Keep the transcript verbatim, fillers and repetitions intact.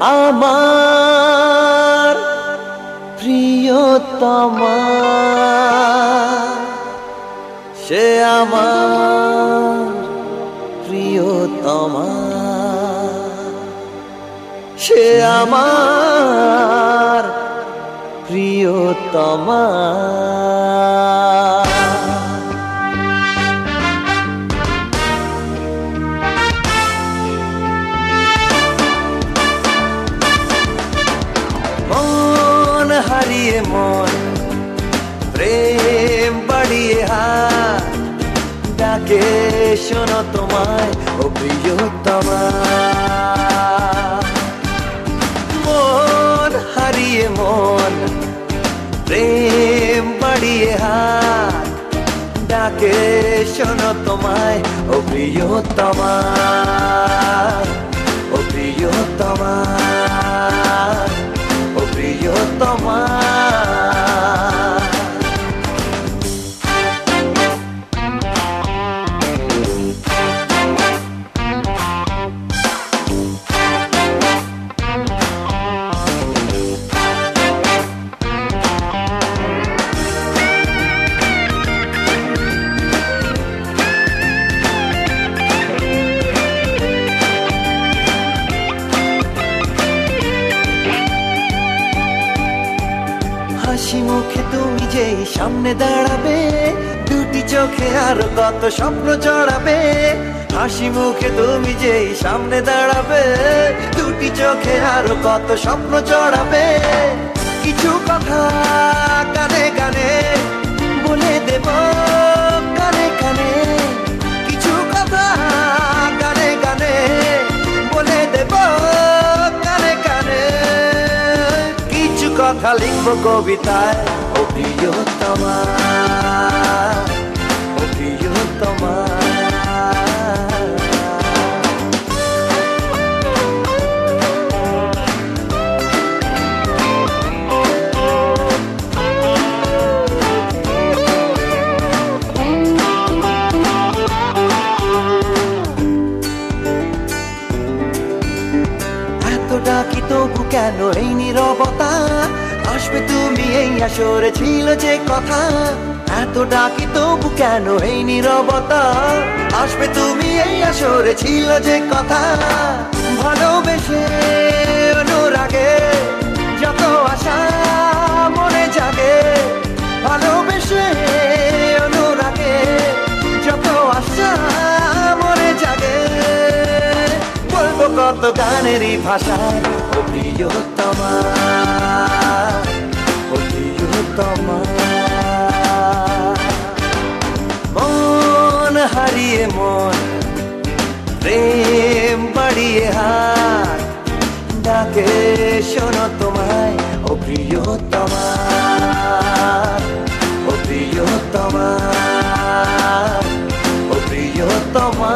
আমার প্রিয়তমা, সে আমার প্রিয়তমা, সে আমার প্রিয়তমা। মন হারিয়ে মন, প্রেম বাড়িয়ে হাত ডাকে শোনো তোমায় ও প্রিয়তমা। মন হারিয়ে মন, প্রেম বাড়িয়ে হাত ডাকে শোনো তোমায় ও প্রিয়তমা, ও প্রিয়তমা, ও প্রিয়তমা। হাসি মুখে তুমি যেই সামনে দাঁড়াবে, দুটি চোখে আরো কত স্বপ্ন জড়াবে। হাসি মুখে তুমি যেই সামনে দাঁড়াবে, দুটি চোখে আরো কত স্বপ্ন জড়াবে। কিছু কথা কানে কানে বলে দেব, কানে কানে কিছু কথা কানে কানে বলে দেব, কানে কানে কিছু কথা লিখবো কবিতায় ও প্রিয়তমা, ও প্রিয়তমা। এত ডাকি তবু কেন এই নীরবতা, আসবে তুমি এই আসরে ছিল যে কথা। এত ডাকি তবু কেন এই নীরবতা, আসবে তুমি এই আসরে ছিল যে কথা। ভালোবেসে অনুরাগে যত আশা মনে জাগে, ভালোবেসে অনুরাগে যত আশা মনে জাগে। বলবো কত গানেরই ভাষায় ও প্রিয়তমা, ও প্রিয়তমা। মন হারিয়ে মন, প্রেম বাড়িয়ে হাত ডাকে শোনো তোমায় ও প্রিয়তমা, ও প্রিয়তমা, ও প্রিয়তমা।